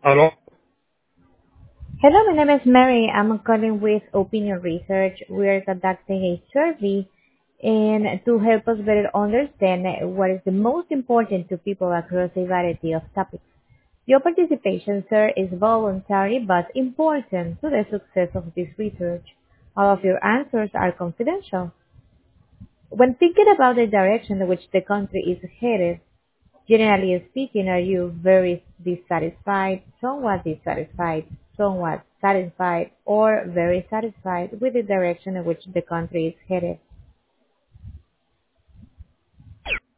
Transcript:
Hello? Hello, my name is Mary. I'm calling with Opinion Research. We are conducting a survey and to help us better understand what is the most important to people across a variety of topics. Your participation, sir, is voluntary but important to the success of this research. All of your answers are confidential. When thinking about the direction in which the country is headed, generally speaking, are you very somewhat satisfied, or very satisfied with the direction in which the country is headed?